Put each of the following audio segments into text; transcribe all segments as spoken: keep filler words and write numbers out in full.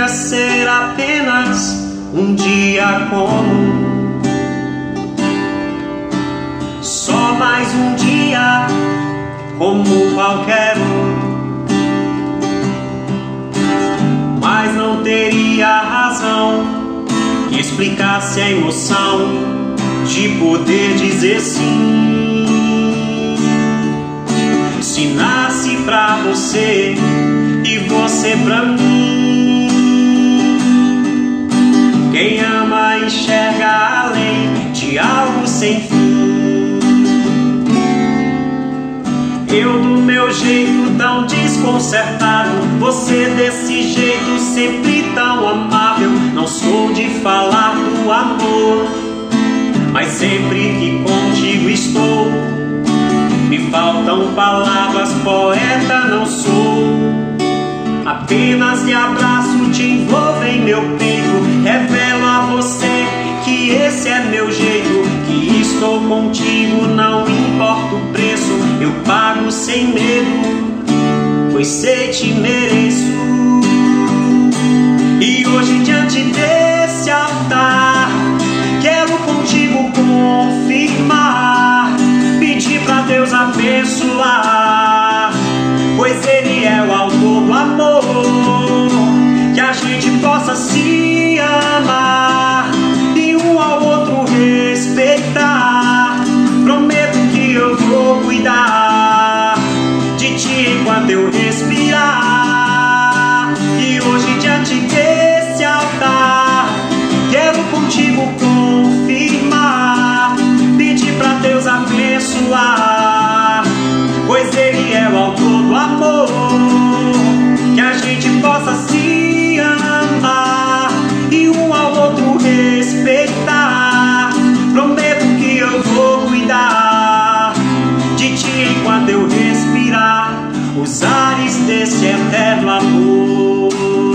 poderia ser apenas um dia comum, só mais um dia como qualquer um, mas não teria razão que explicasse a emoção de poder dizer sim. Se nasce pra você e você pra mim, quem ama enxerga além de algo sem fim. Eu do meu jeito tão desconcertado, você desse jeito sempre tão amável. Não sou de falar do amor, mas sempre que contigo estou, me faltam palavras, poeta não sou. Apenas de abraço te envolvo em meu peito, revelo a você que esse é meu jeito, que estou contigo, não importa o preço, eu pago sem medo, pois sei te mereço. E hoje diante desse altar, quero contigo confirmar, pedir pra Deus abençoar, pois Ele é o autor do amor, que a gente possa se amar e um ao outro respeitar. Prometo que eu vou cuidar de ti enquanto eu respirar. E hoje diante desse altar, quero contigo confirmar, pedir pra Deus abençoar, pois Ele é o autor do amor, que a gente possa se amar e um ao outro respeitar. Prometo que eu vou cuidar de ti enquanto eu respirar os ares desse eterno amor.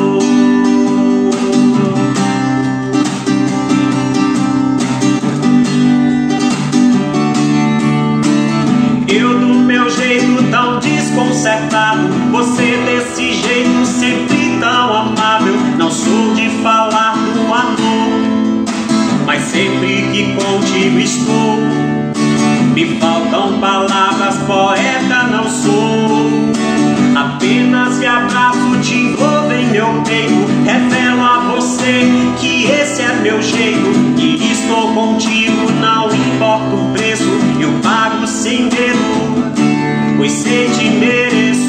Eu do meu jeito tão desconcertado, você desse jeito sempre tão amável. Não sou de falar do amor, mas sempre que contigo estou, me faltam palavras, poeta não sou. Apenas de abraço te envolvo em meu peito, revelo a você que esse é meu jeito, que estou contigo, não importa o preço, eu pago sem medo, pois sei te mereço.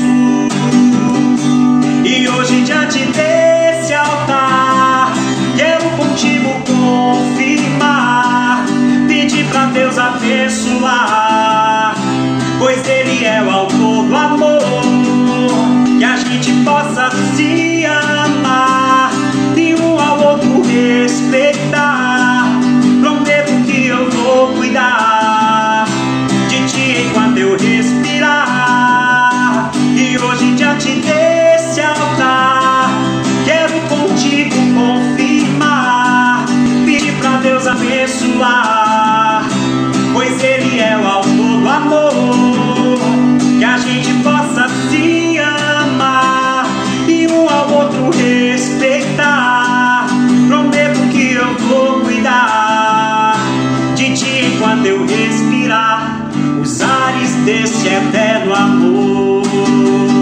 E hoje diante desse altar, quero contigo confirmar, pedir pra Deus abençoar, pois Ele é o autor do amor, que a gente possa se amar e um ao outro respeitar. Prometo que eu vou cuidar de ti enquanto eu respirar. E hoje diante desse altar, quero contigo confirmar, pedir pra Deus abençoar, pois Ele é o autor do amor, que a gente possa se amar e um ao outro respeitar. Prometo que eu vou cuidar de ti enquanto eu respirar os ares desse eterno amor.